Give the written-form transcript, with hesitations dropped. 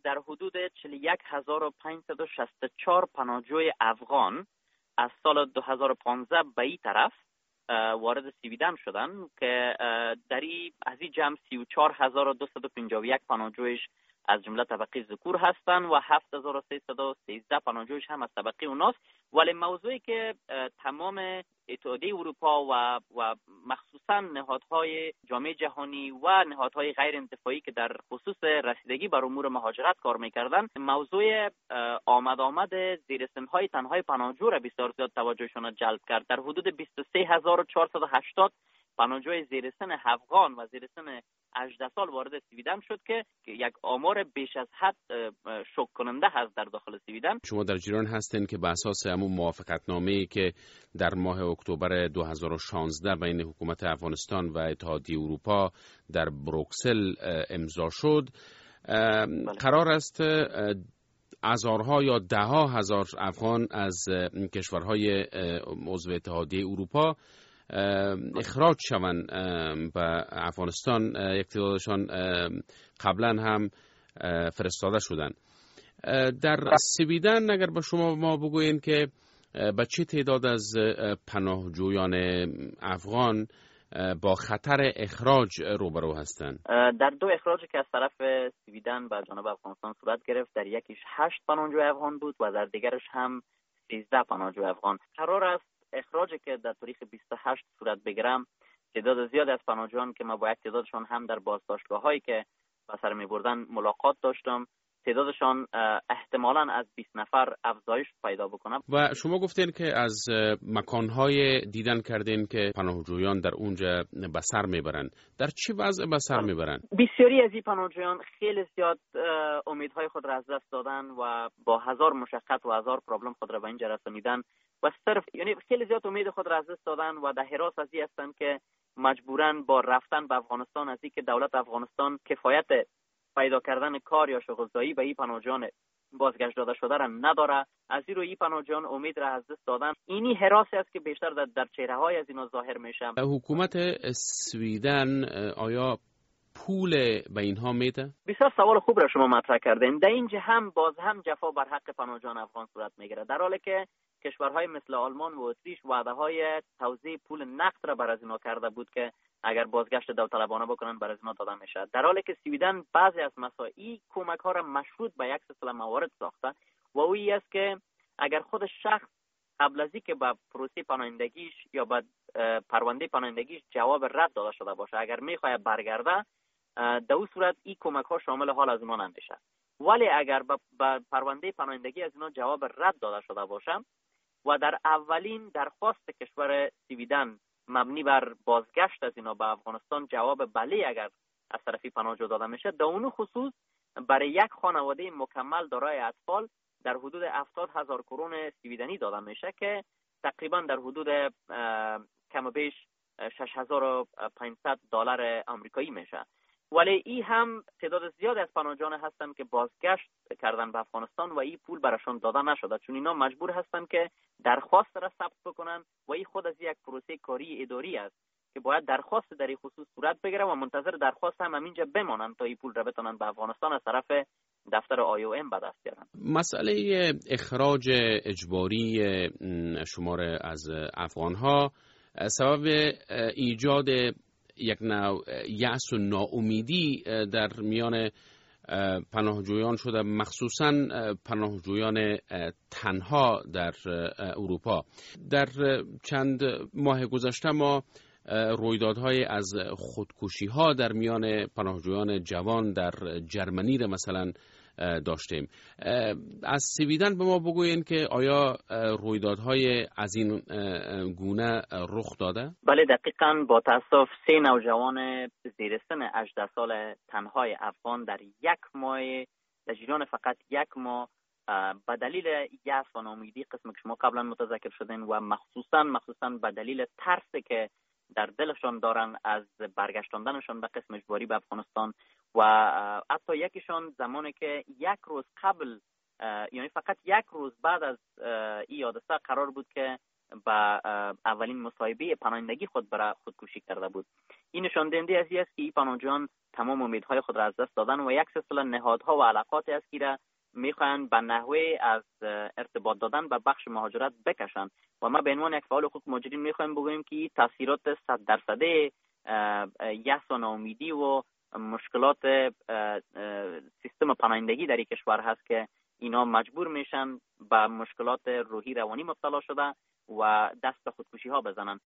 در حدود 41564 پناهجوی افغان از سال 2015 به این طرف وارد سویدن شدن که در این از این جمع 34251 پناهجویش از جمله طبقه ذکور هستند و 7313 پناهجویش هم از طبقه اوناست. ولی موضوعی که تمام اتحادیه اروپا و مخصوصا نهادهای جامعه جهانی و نهادهای غیر انتفاعی که در خصوص رسیدگی بر امور مهاجرت کار می‌کردند، موضوع آمد زیرسن‌های تنهای پناهجو را بسیار زیاد توجهشان جلب کرد. در حدود 23480 پناهجوی زیرسن افغان و زیرسن 18 سال وارد سویدن شد که یک آمار بیش از حد شوک کننده هست در داخل سویدن. شما در جریان هستین که به اساس همون موافقتنامه‌ای که در ماه اکتبر 2016 بین حکومت افغانستان و اتحادیه اروپا در بروکسل امضا شد، قرار است هزارها یا ده‌ها هزار افغان از کشورهای عضو اتحادیه اروپا اخراج شوند به افغانستان. یک تعدادشان قبلا هم فرستاده شدند. در سویدن اگر به شما ما بگوییم که به چه تعداد از پناهجویان افغان با خطر اخراج روبرو هستند؟ در دو اخراجی که از طرف سویدن به جانب افغانستان صورت گرفت، در یکیش 8 پناهجوی افغان بود و در دیگرش هم 13 پناهجوی افغان. قرار است اخراجی که در تاریخ 28 صورت بگیرم، تعداد زیاد از پناهجویان که ما با یک تعدادشان هم در بازداشتگاه‌هایی که به سر می‌بردن ملاقات داشتم، تعدادشان احتمالاً از 20 نفر افزایش پیدا بکنه. و شما گفتین که از مکان‌های دیدن کردین که پناهجویان در اونجا به سر میبرن. در چه وضع به سر میبرن؟ بسیاری از این پناهجویان خیلی زیاد امیدهای خود را از دست دادن و با هزار مشقت و هزار پرابلم خود را به اینجا رسانیدن و صرف خیلی زیاد امید خود را از دست دادن و در حراس از این هستند که مجبورن با رفتن به افغانستان از اینکه دولت افغانستان کفایت پیدا کردن کار یا شغلزایی به این پناهجویان بازگشت داده شده را نداره، از این رو این پناهجویان امید را از دست دادن. اینی حراسی است که بیشتر در چهره‌های از اینا ظاهر میشه. حکومت سویدن آیا پول به اینها میده؟ بسیار سوال خوب را شما مطرح کردین. در اینجا هم باز هم جفا بر حق پناهجویان افغان صورت میگیره، در حالی که کشورهای مثل آلمان و اتریش وعده‌های توزیع پول نقد را بر از اینا کرده بود که اگر بازگشت داوطلبانه بکنن بر از اینا داده میشه، در حالی که سویدن بعضی از مسائل کمک‌ها را مشروط به یک سلسله موارد ساخته و اویی است که اگر خود شخص قبل از اینکه به پروسه پناهندگیش یا به پرونده پناهندگیش جواب رد داده شده باشه، اگر میخواد برگرده، در اون صورت این کمک‌ها شامل حال از اینا نمیشه. ولی اگر به پرونده پناهندگی از اینا جواب رد داده شده باشه و در اولین درخواست کشور سویدن مبنی بر بازگشت از اینا به افغانستان جواب بله اگر از طرفی پناهجو داده میشه، در اون خصوص برای یک خانواده مکمل دارای اطفال در حدود 70,000 کرون سویدنی داده میشه که تقریبا در حدود کم و بیش 6500 دلار آمریکایی میشه. ولی این هم تعداد زیاد از پناهجویان هستند که بازگشت کردن به افغانستان و این پول براشون داده نشده، چون اینا مجبور هستند که درخواست را ثبت بکنن و این خود از یک پروسه کاری اداری است که باید درخواست در این خصوص صورت بگیره و منتظر درخواست هم همینجا بمانند تا این پول را بتونن به افغانستان از طرف دفتر IOM به دست بیارن. مسئله اخراج اجباری شمار از افغانها سبب ایجاد یک نوع یأس و ناامیدی در میان پناهجویان شده، مخصوصا پناهجویان تنها در اروپا. در چند ماه گذشته ما رویدادهای از خودکشی‌ها در میان پناهجویان جوان در جرمنی را مثلا داشتیم. از سویدن به ما بگوین که آیا رویدادهای از این گونه رخ داده؟ بله دقیقاً. با تاسف 3 نوجوان زیر سن 18 سال تنهای افغان در یک ماه، در جریان فقط یک ماه، به دلیل یأس و ناامیدی قسم که شما قبلا متذکر شدین و مخصوصاً به دلیل ترسی که در دلشان دارن از برگشتاندنشان به قسم اجباری به افغانستان و حتی یکیشان زمانی که یک روز قبل، یعنی فقط یک روز بعد از این حادثه قرار بود که با اولین مصاحبه پناهندگی خود برای خودکشی کرده بود. این نشان دهنده از این است که این پناهجویان تمام امیدهای خود را از دست دادن و یک سلسله نهادها و علاقاتی است که میخواین به نحوه از ارتباط دادن به بخش مهاجرت بکشن و ما به عنوان یک فعال حقوق مهاجرین میخوایم بگوییم که تاثیرات 100% یأس و ناامیدی و مشکلات سیستم پناهندگی در این کشور هست که اینا مجبور میشن به مشکلات روحی روانی مبتلا شده و دست به خودکشی ها بزنن.